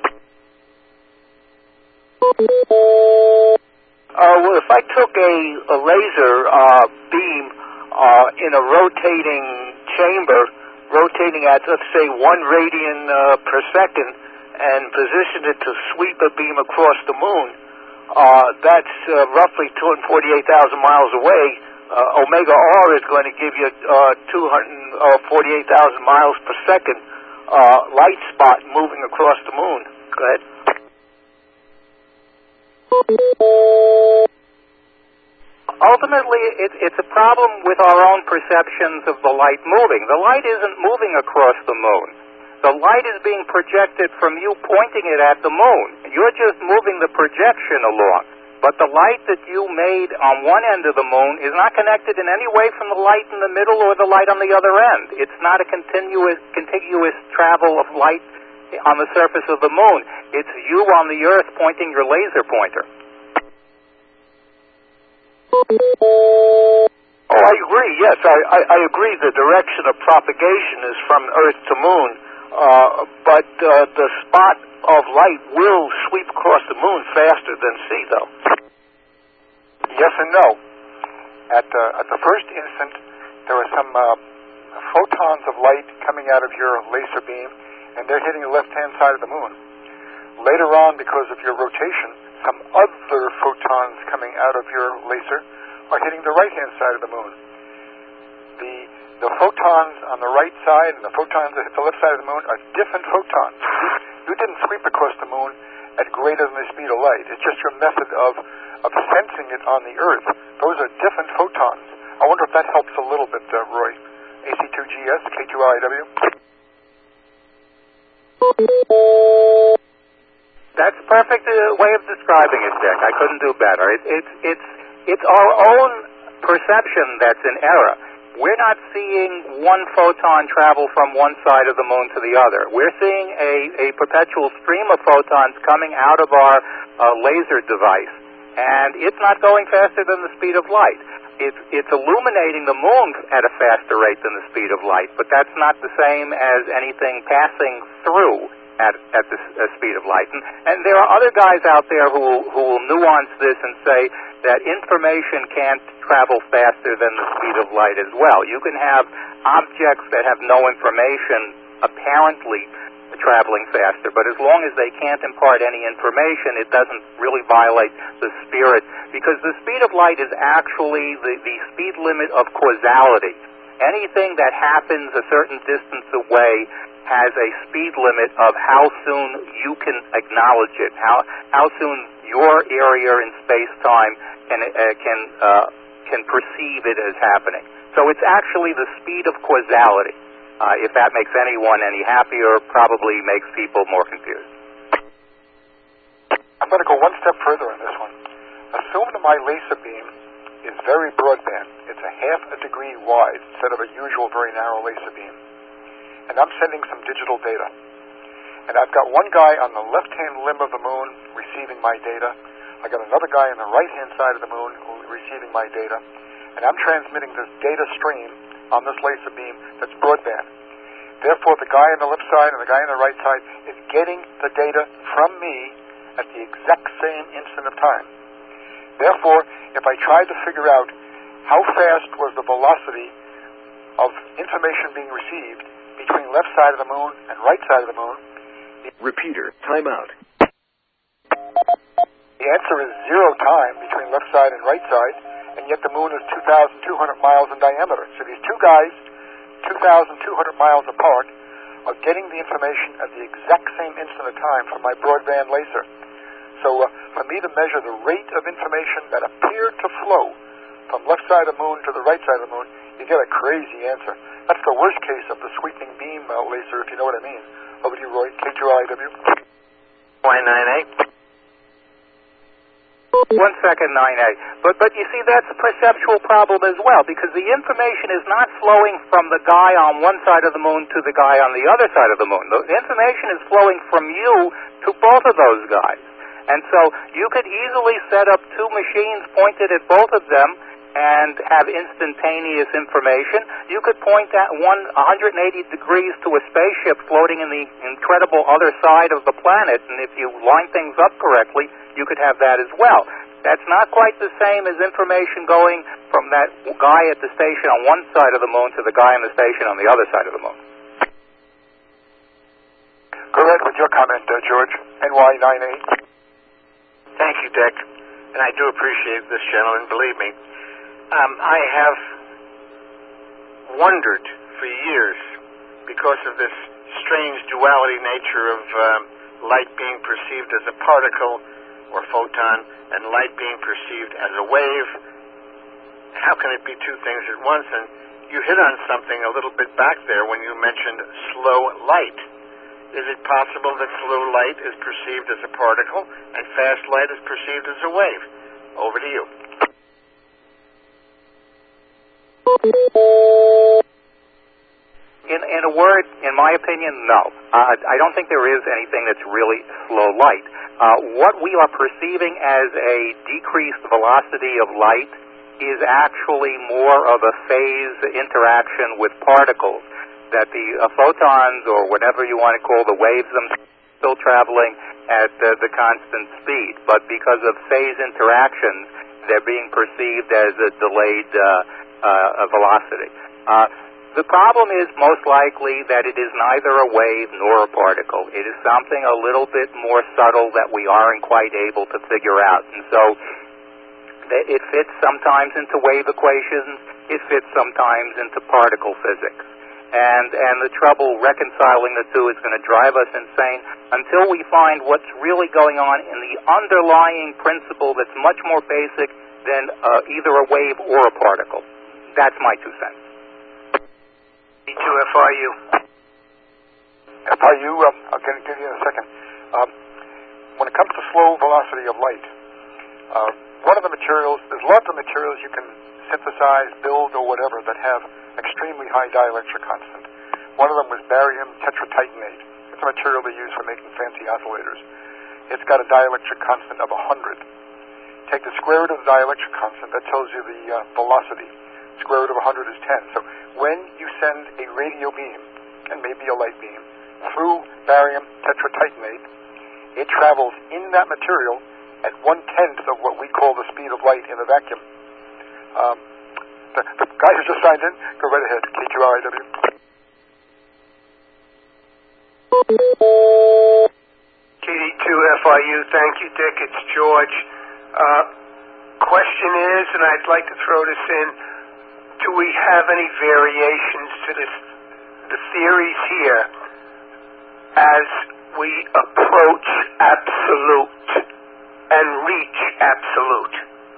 Uh, well, if I took a, a laser uh, beam uh, in a rotating chamber, rotating at, let's say, one radian uh, per second, and positioned it to sweep a beam across the moon, uh, that's uh, roughly two hundred forty-eight thousand miles away. Uh, omega R is going to give you uh, two hundred forty-eight thousand miles per second uh, light spot moving across the moon. Go ahead. Ultimately, it, it's a problem with our own perceptions of the light moving. The light isn't moving across the moon. The light is being projected from you pointing it at the moon. You're just moving the projection along. But the light that you made on one end of the moon is not connected in any way from the light in the middle or the light on the other end. It's not a continuous, contiguous travel of light on the surface of the moon. It's you on the Earth pointing your laser pointer. Oh, I agree. Yes, I, I, I agree. The direction of propagation is from Earth to Moon, uh, but uh, the spot of light will sweep across the moon faster than C, though. Yes and no. At uh, at the first instant, there are some uh, photons of light coming out of your laser beam, and they're hitting the left-hand side of the moon. Later on, because of your rotation, some other photons coming out of your laser are hitting the right-hand side of the moon. The the photons on the right side and the photons that hit the left side of the moon are different photons. You didn't sweep across the moon at greater than the speed of light. It's just your method of, of sensing it on the Earth. Those are different photons. I wonder if that helps a little bit, uh, Roy. A C two G S, K two L I W. That's a perfect uh, way of describing it, Dick. I couldn't do better. It, it's it's it's our own perception that's in error. We're not seeing one photon travel from one side of the moon to the other. We're seeing a, a perpetual stream of photons coming out of our uh, laser device, and it's not going faster than the speed of light. It's, it's illuminating the moon at a faster rate than the speed of light, but that's not the same as anything passing through at, at the uh, speed of light. And, and there are other guys out there who will, who will nuance this and say that information can't travel faster than the speed of light as well. You can have objects that have no information apparently traveling faster, but as long as they can't impart any information, it doesn't really violate the spirit, because the speed of light is actually the, the speed limit of causality. Anything that happens a certain distance away has a speed limit of how soon you can acknowledge it, how how soon your area in space-time can uh, can uh, can perceive it as happening. So it's actually the speed of causality. Uh, if that makes anyone any happier, probably makes people more confused. I'm going to go one step further on this one. Assume that my laser beam is very broadband. It's a half a degree wide instead of a usual very narrow laser beam. And I'm sending some digital data. And I've got one guy on the left-hand limb of the moon receiving my data. I've got another guy on the right-hand side of the moon receiving my data. And I'm transmitting this data stream on this laser beam that's broadband. Therefore, the guy on the left side and the guy on the right side is getting the data from me at the exact same instant of time. Therefore, if I tried to figure out how fast was the velocity of information being received between left side of the moon and right side of the moon, repeater, timeout. The answer is zero time between left side and right side, and yet the moon is two thousand two hundred miles in diameter. So these two guys, two thousand two hundred miles apart, are getting the information at the exact same instant of time from my broadband laser. So uh, for me to measure the rate of information that appeared to flow from left side of the moon to the right side of the moon, you get a crazy answer. That's the worst case of the sweeping beam uh, laser, if you know what I mean. Over to you, Roy. K two L I W. Y nine eight. One second, nine A. But, but you see, that's a perceptual problem as well, because the information is not flowing from the guy on one side of the moon to the guy on the other side of the moon. The information is flowing from you to both of those guys. And so you could easily set up two machines pointed at both of them and have instantaneous information. You could point at one one hundred eighty degrees to a spaceship floating in the incredible other side of the planet, and if you line things up correctly, you could have that as well. That's not quite the same as information going from that guy at the station on one side of the moon to the guy on the station on the other side of the moon. Go ahead with your comment, uh, George. N Y nine eight. Thank you, Dick. And I do appreciate this, gentleman, believe me. Um, I have wondered for years, because of this strange duality nature of um, light being perceived as a particle or photon and light being perceived as a wave, how can it be two things at once? And you hit on something a little bit back there when you mentioned slow light. Is it possible that slow light is perceived as a particle and fast light is perceived as a wave? Over to you. In, in a word, in my opinion, no. Uh, I don't think there is anything that's really slow light. Uh, what we are perceiving as a decreased velocity of light is actually more of a phase interaction with particles, that the uh, photons, or whatever you want to call the waves, themselves still traveling at uh, the constant speed. But because of phase interactions, they're being perceived as a delayed uh, uh, velocity. Uh, the problem is most likely that it is neither a wave nor a particle. It is something a little bit more subtle that we aren't quite able to figure out. And so it fits sometimes into wave equations, it fits sometimes into particle physics. And and the trouble reconciling the two is going to drive us insane until we find what's really going on in the underlying principle that's much more basic than uh, either a wave or a particle. That's my two cents. Me too, F I U. F I U, um, I'll get to you in a second. Um, when it comes to slow velocity of light, uh, one of the materials, there's lots of materials you can synthesize, build, or whatever that have extremely high dielectric constant. One of them was barium tetratitanate. It's a material they use for making fancy oscillators. It's got a dielectric constant of one hundred. Take the square root of the dielectric constant, that tells you the uh, velocity. Square root of one hundred is ten. So when you send a radio beam, and maybe a light beam, through barium tetratitanate, it travels in that material at one-tenth of what we call the speed of light in a vacuum. Um, the, the guy who just signed in, go right ahead, K Q R I W. K D two F I U, thank you, Dick. It's George. Uh, question is, and I'd like to throw this in, do we have any variations to this, the theories here as we approach absolute and reach absolute?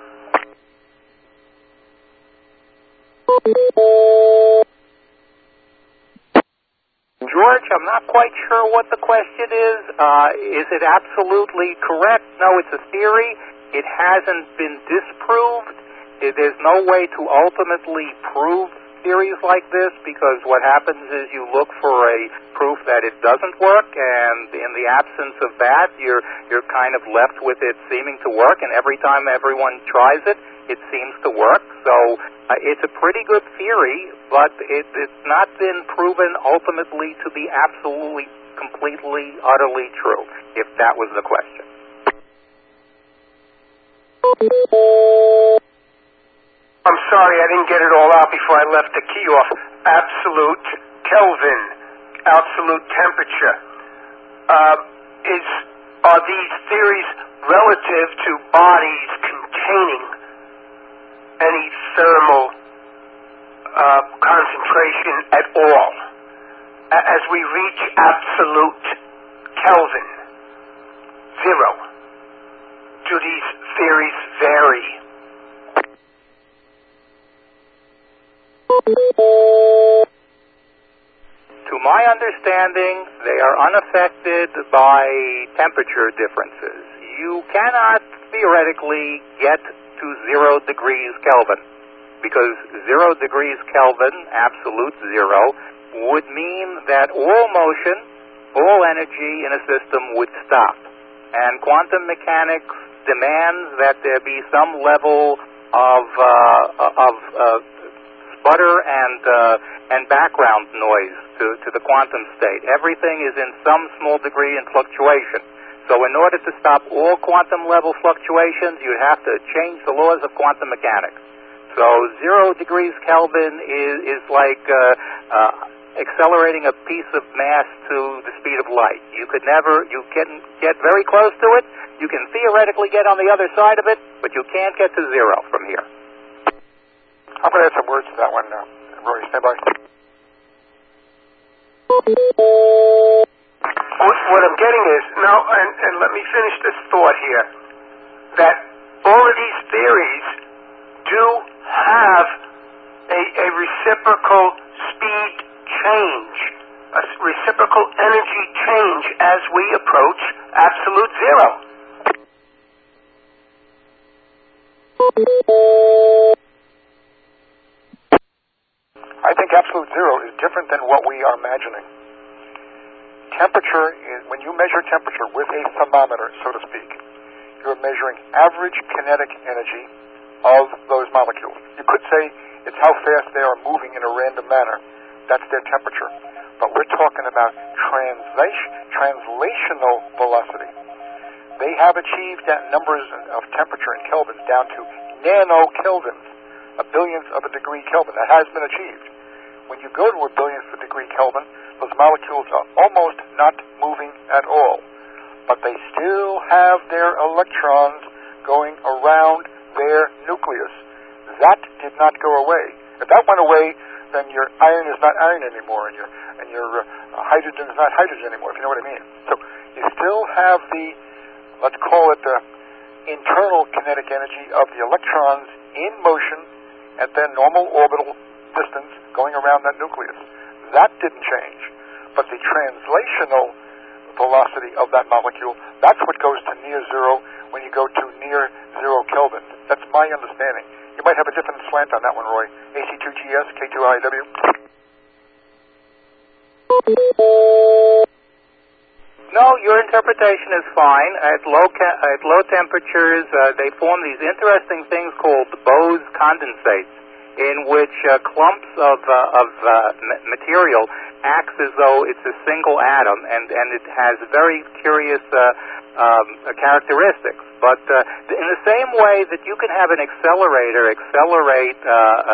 George, I'm not quite sure what the question is. Uh, is it absolutely correct? No, it's a theory. It hasn't been disproved. There's no way to ultimately prove theories like this, because what happens is you look for a proof that it doesn't work, and in the absence of that, you're you're kind of left with it seeming to work, and every time everyone tries it, it seems to work. So uh, it's a pretty good theory, but it, it's not been proven ultimately to be absolutely, completely, utterly true, if that was the question. I'm sorry, I didn't get it all out before I left the key off. Absolute Kelvin, absolute temperature. Uh, is are these theories relative to bodies containing any thermal uh, concentration at all? As we reach absolute Kelvin, zero, do these theories vary? To my understanding, they are unaffected by temperature differences. You cannot theoretically get to zero degrees Kelvin, because zero degrees Kelvin, absolute zero, would mean that all motion, all energy in a system would stop. And quantum mechanics demands that there be some level of uh, of uh, sputter and uh, and background noise to, to the quantum state. Everything is in some small degree in fluctuation. So in order to stop all quantum level fluctuations, you'd have to change the laws of quantum mechanics. So zero degrees Kelvin is, is like uh, uh, accelerating a piece of mass to the speed of light. You could never, you can get very close to it. You can theoretically get on the other side of it, but you can't get to zero from here. I'm going to add some words to that one now. Rory, stand by. What, what I'm getting is, now, and, and let me finish this thought here, that all of these theories do have a, a reciprocal speed change, a reciprocal energy change as we approach absolute zero. I think absolute zero is different than what we are imagining. Temperature, is, when you measure temperature with a thermometer, so to speak, you're measuring average kinetic energy of those molecules. You could say it's how fast they are moving in a random manner. That's their temperature. But we're talking about translation, translational velocity. They have achieved that numbers of temperature in kelvins down to nanokelvins, a billionth of a degree Kelvin. That has been achieved. When you go to a billionth of a degree Kelvin, those molecules are almost not moving at all. But they still have their electrons going around their nucleus. That did not go away. If that went away, then your iron is not iron anymore, and your and your uh, hydrogen is not hydrogen anymore, if you know what I mean. So you still have the, let's call it the internal kinetic energy of the electrons in motion at their normal orbital distance going around that nucleus. That didn't change. But the translational velocity of that molecule. That's what goes to near zero when you go to near zero Kelvin. That's my understanding. You might have a different slant on that one, Roy. A C two G S, K two I W. No, your interpretation is fine. At low ca- at low temperatures, uh, they form these interesting things called Bose condensates, in which uh, clumps of uh, of uh, m- material acts as though it's a single atom, and, and it has very curious uh, um, characteristics. But uh, in the same way that you can have an accelerator accelerate uh,